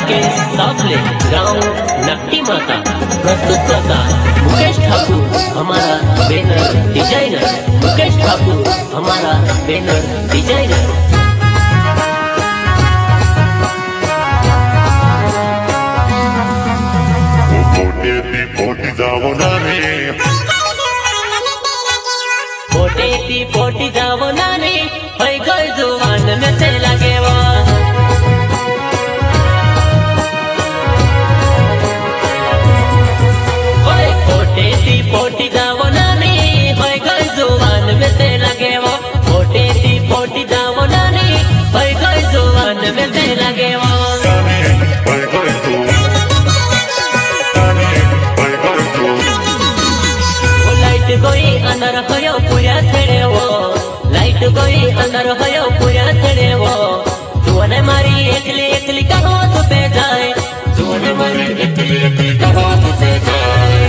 के साफले गांव नक्टी माता प्रस्तुत करता मुकेश ठाकुर हमारा बैनर डिजाइनर। मुकेश ठाकुर हमारा बैनर डिजाइनर। पोटी जावो ना रे पोटी जावो ना रे होय गय जुवान में ते लागेवा पोटी जावो ना रे होय गय जुवान में ते लागेवा। पोटी जावो ना रे होय गय जुवान में ते लागेवा। लाइट गोई अंदर होयो पूरा छड़ेवो। लाइट गोई अंदर होयो पूरा छड़ेवो। जुआन मारी एकली एकली कहो तो पे जाए। जुआन मारी एकली एकली कहो तो पे जाए।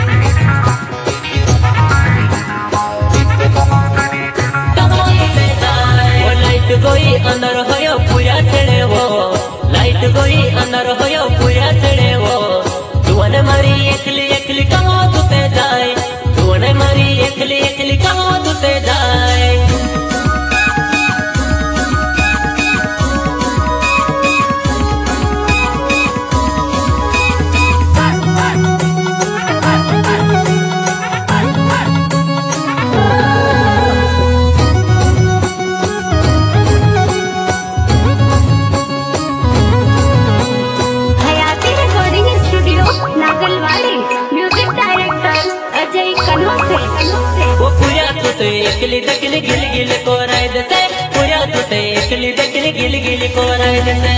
लाइट गोई अंदर होयो पूरा छड़ेवो। लाइट गोई अंदर होयो पूरा छड़ेवो। जुआन मारी एकली एकली कहो तो पे जाए। जुआन मारी एकली एकली कहो तो पे जाए। एकली दकली गिल गिल को राय दसे पूरा तुते एकली दकली गिल गिल को राय दसे।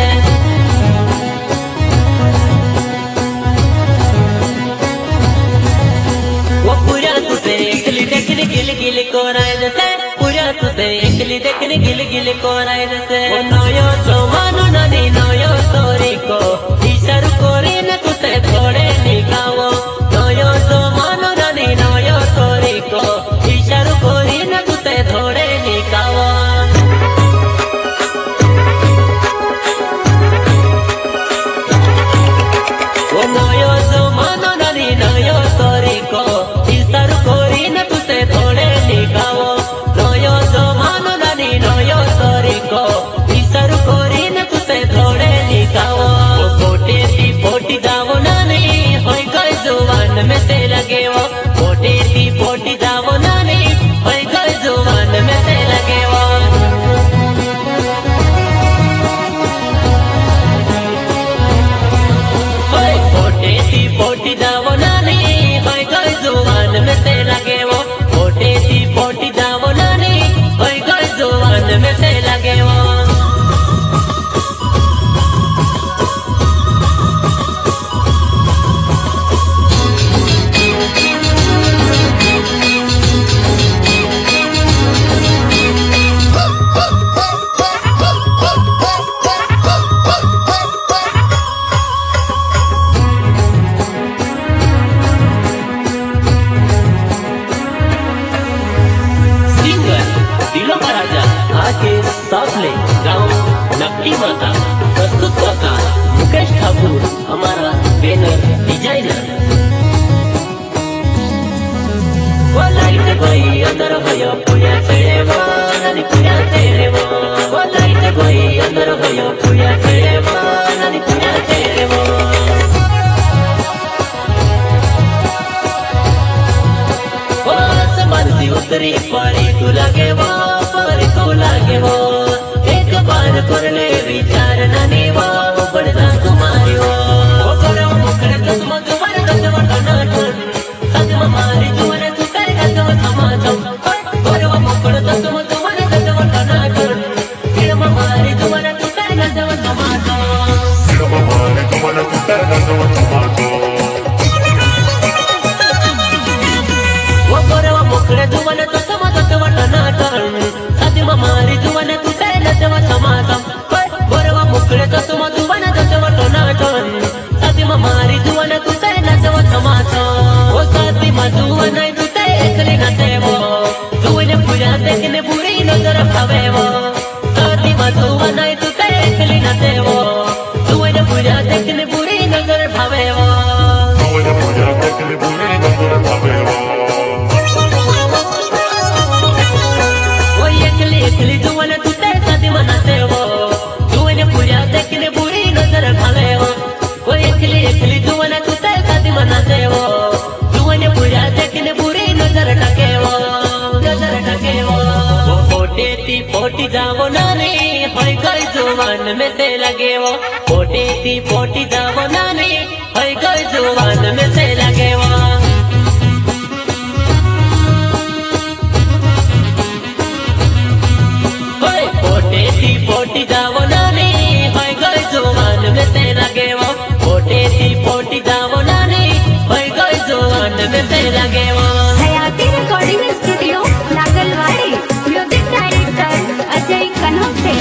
वो पूरा तुते एकली दकली गिल गिल को राय दसे। पूरा तुते एकली दकली गिल गिल को राय दसे। नयो तो मानो नदी नयो तोरी को ईशर कोरी न तुते थोड़े निकावो। नयो तो मानो नदी नयो तोरी को ईशर कोरी न तुते थोड़े निकावो। वो नयो तो मानो नदी नयो तोरी को ईशर कोरी न तुते थोड़े निकावो। नयो तो मानो नदी नयो तोरी को ईशर कोरी न तुते थोड़े निकावो। पोटी जावो ना रे होय गय जुवान में ते लगेवो। पोटी जावो ना रे होय गय जुवान में ते लगेवो। पोटी जावो ना रे होय गय जुवान में ते लगेवो। पोटी जावो ना रे होय गय जुवान में ते लगेवो। साफले गांव नक्टी माता प्रस्तुत करता मुकेश ठाकुर हमारा बैनर डिजाइनर। वो लाइट कोई अंदर होयो पूरा छड़ेवो। नदी पूरा छड़ेवो। वो लाइट कोई अंदर होयो पूरा छड़ेवो। नदी पूरा छड़ेवो। वो आसमान से उतरी परी तू लगेवो। परी तू लगेवो। एक बार कर ले विचार ननी वो बड़ा तुम्हारी वो करो मुकड़ तस्मा तुम्हारे तस्मा टनाटन तस्मा मारी तुम्हारे तू कर तस्मा समाजम करो मुकड़ तस्मा तुम्हारे तस्मा टनाटन किरमा मारी तुम्हारे तू कर तस्मा समाजम किरमा मारी तुम्हारे तू कर तस्मा समाजम। वो करो मुकड़ तुम्हारे तस्मा टनाटन तस्मा मारी तुम्हारे तू कर तस्मा समाजम। बरवा मुकड़ तस्मा तुम्हारे तस्मा टनाटन पोटी जावो नानी होय गई जुवान में से लगे वो पोटे थी पोटी जावो नानी होय गई जुवान में से लगे वो पोटे थी पोटी जावो नानी होय गई जुवान में से लगे वो पोटे थी पोटी जावो नानी होय गई जुवान में से लगे वो हयाती recording studio Nagalwadi music director Ajay कनोसे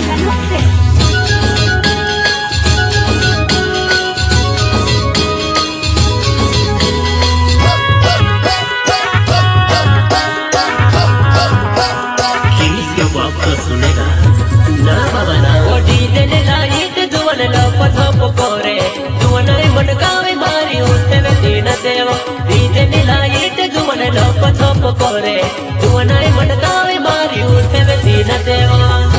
सुनेगा ना बाबा ना वो डीजे ने लाइट जुवन लप थप कोरे जुवन मटकावे मारी उससे में दीन देवा डीजे ने लाइट जुवन लप थप कोरे जुवन मटकावे मारी उससे में दीन देवा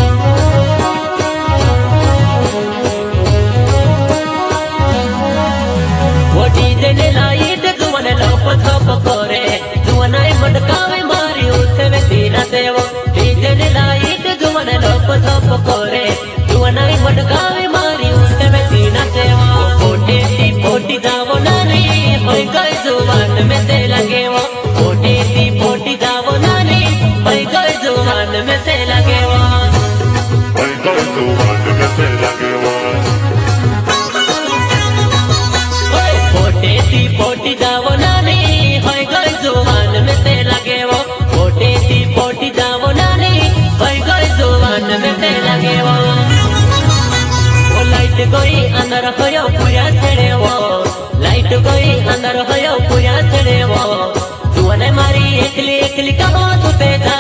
वो डीजे ने लाइट जुवन लप थप कोरे जुवन मटकावे मारी उससे में दीन देवा डीजे ने लाइट जुवन लप थप कोरे जुवन मटकावे मारी उससे में दीन देवा पोटे थी पोटी जावो नानी होय गई जुवान में से लगे वो पोटे थी पोटी जावो नानी होय गई जुवान में से लगे वो पोटे थी पोटी जावो नानी होय गई जुवान में से लगे वो पोटे थी पोटी जावो नानी होय गई जुवान में से लगे वो लाइट गई अंदर होयो पूरा छड़े वो लाइट गई अंदर होयो पूरा छड़े वो जुवन मारी एकली एकली कहो तू पे